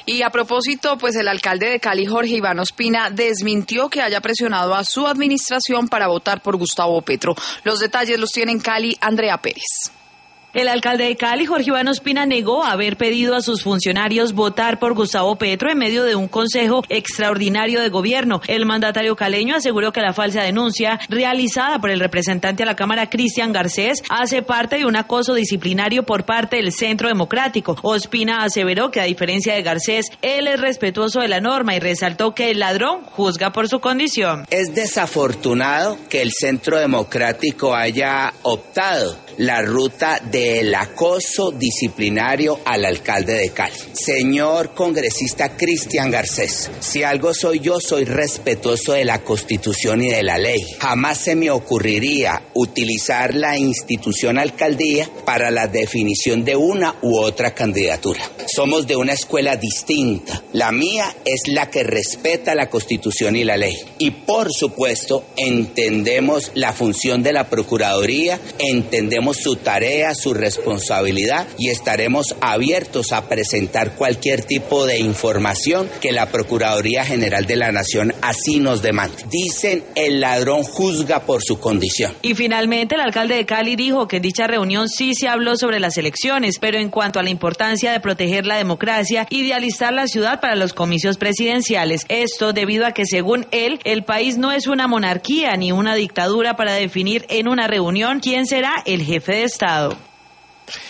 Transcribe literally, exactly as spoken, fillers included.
Y a propósito, pues el alcalde de Cali, Jorge Iván Ospina, desmintió que haya presionado a su administración para votar por Gustavo Petro. Los detalles los tiene en Cali Andrea Pérez. El alcalde de Cali, Jorge Iván Ospina, negó haber pedido a sus funcionarios votar por Gustavo Petro en medio de un consejo extraordinario de gobierno. El mandatario caleño aseguró que la falsa denuncia realizada por el representante a la Cámara, Cristian Garcés, hace parte de un acoso disciplinario por parte del Centro Democrático. Ospina aseveró que, a diferencia de Garcés, él es respetuoso de la norma y resaltó que el ladrón juzga por su condición. Es desafortunado que el Centro Democrático haya optado la ruta del acoso disciplinario al alcalde de Cali. Señor congresista Cristian Garcés, si algo soy yo, soy respetuoso de la Constitución y de la ley. Jamás se me ocurriría utilizar la institución alcaldía para la definición de una u otra candidatura. Somos de una escuela distinta. La mía es la que respeta la Constitución y la ley. Y por supuesto, entendemos la función de la Procuraduría, entendemos su tarea, su responsabilidad y estaremos abiertos a presentar cualquier tipo de información que la Procuraduría General de la Nación así nos demande. Dicen, el ladrón juzga por su condición. Y finalmente el alcalde de Cali dijo que en dicha reunión sí se habló sobre las elecciones, pero en cuanto a la importancia de proteger la democracia y de alistar la ciudad para los comicios presidenciales. Esto debido a que, según él, el país no es una monarquía ni una dictadura para definir en una reunión quién será el jefe de Estado.